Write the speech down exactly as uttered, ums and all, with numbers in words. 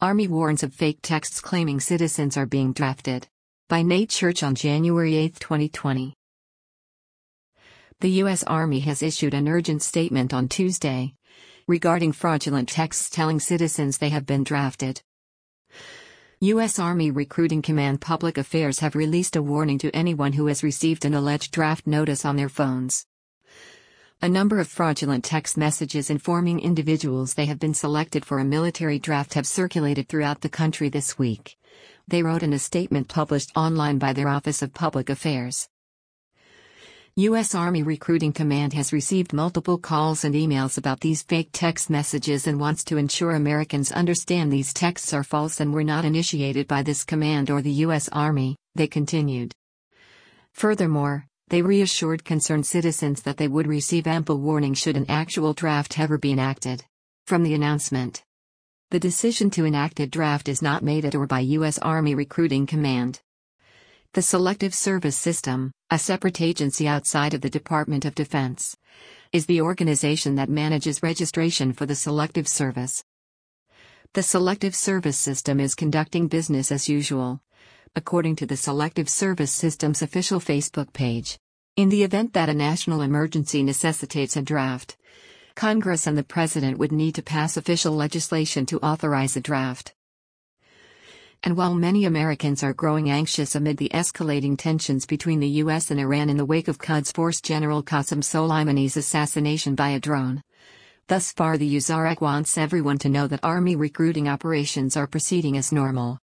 Army warns of fake texts claiming citizens are being drafted. By Nate Church on January eighth, twenty twenty. The U S Army has issued an urgent statement on Tuesday regarding fraudulent texts telling citizens they have been drafted. U S Army Recruiting Command Public Affairs have released a warning to anyone who has received an alleged draft notice on their phones. A number of fraudulent text messages informing individuals they have been selected for a military draft have circulated throughout the country this week, they wrote in a statement published online by their Office of Public Affairs. U S Army Recruiting Command has received multiple calls and emails about these fake text messages and wants to ensure Americans understand these texts are false and were not initiated by this command or the U S Army, they continued. Furthermore, they reassured concerned citizens that they would receive ample warning should an actual draft ever be enacted. From the announcement, the decision to enact a draft is not made at or by U S Army Recruiting Command. The Selective Service System, a separate agency outside of the Department of Defense, is the organization that manages registration for the Selective Service. The Selective Service System is conducting business as usual, according to the Selective Service System's official Facebook page. In the event that a national emergency necessitates a draft, Congress and the President would need to pass official legislation to authorize a draft. And while many Americans are growing anxious amid the escalating tensions between the U S and Iran in the wake of Quds Force General Qasem Soleimani's assassination by a drone, thus far the U S A R A Q wants everyone to know that Army recruiting operations are proceeding as normal.